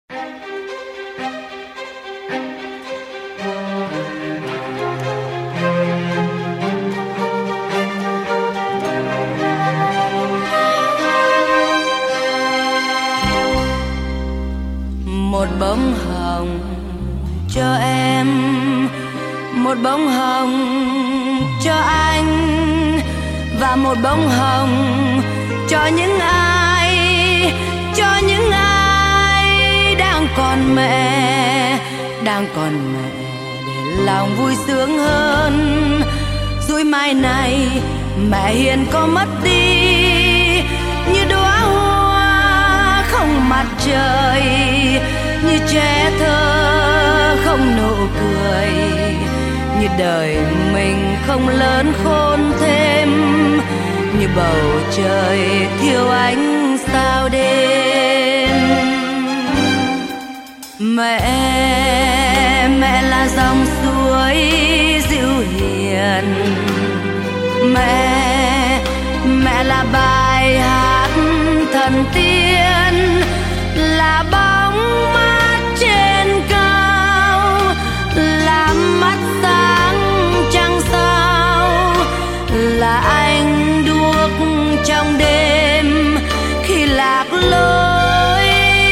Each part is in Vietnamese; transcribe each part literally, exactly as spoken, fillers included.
Một bông hồng cho em, một bông hồng cho anh, và một bông hồng cho những ai, cho những ai đang còn mẹ, đang còn mẹ, để lòng vui sướng hơn. Rồi mai này mẹ hiền có mất đi, như đóa hoa không mặt trời, như trẻ thơ không nụ cười, như đời mình không lớn khôn thêm, như bầu trời thiếu ánh sao đêm. Mẹ, mẹ là dòng suối dịu hiền, mẹ, mẹ là bài hát thần tiên, là bóng mát trên cao, là mắt sáng trăng sao, là ánh đuốc trong đêm khi lạc lối.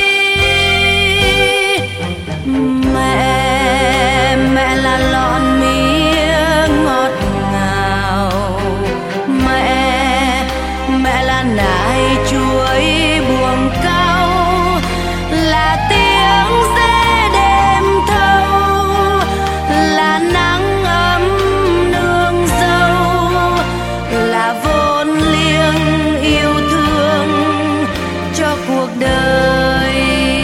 Mẹ, mẹ là lọn mía ngọt ngào, mẹ, mẹ là nải chuối buồng cao, là tiếng rẽ đêm thâu, là nắng ấm nương dâu, là vốn liêng yêu thương cho cuộc đời.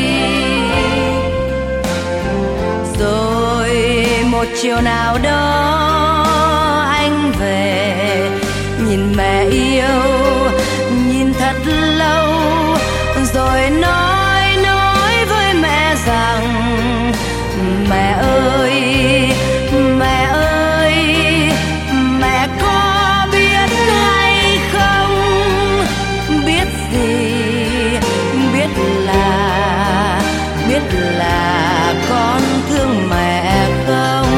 Rồi một chiều nào đó anh về, nhìn mẹ yêu, nhìn thật lâu, rồi nói nói với mẹ rằng: mẹ ơi, mẹ ơi, mẹ có biết hay không, biết gì, biết là, biết là con thương mẹ không.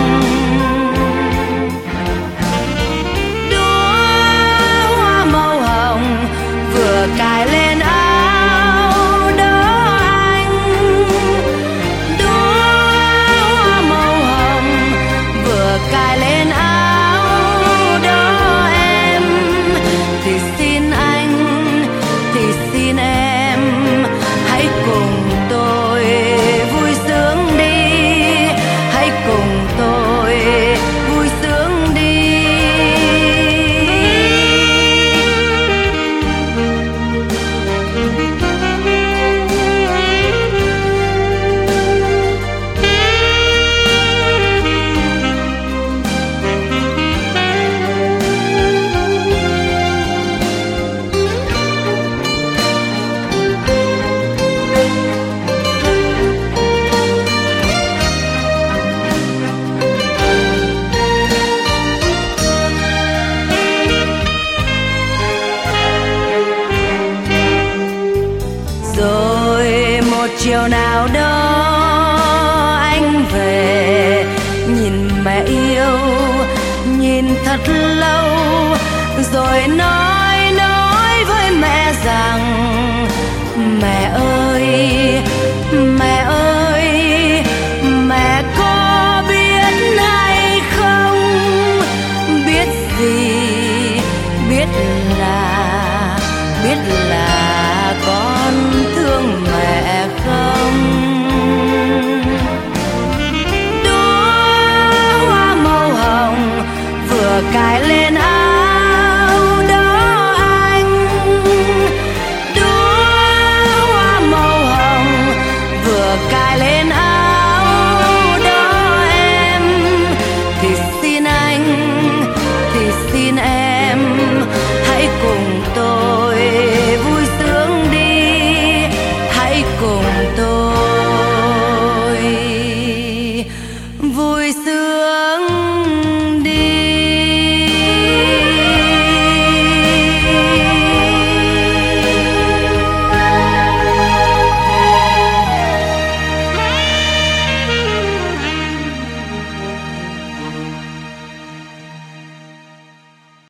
Đóa hoa màu hồng vừa cài lên áo đó anh, đóa hoa màu hồng vừa cài lên áo đó em, thì xin anh, thì xin em, hãy cùng tôi vui sướng đi, hãy cùng tôi vui sướng đi. Rồi một chiều nào đó anh về, nhìn mẹ yêu, nhìn thật lâu, rồi nói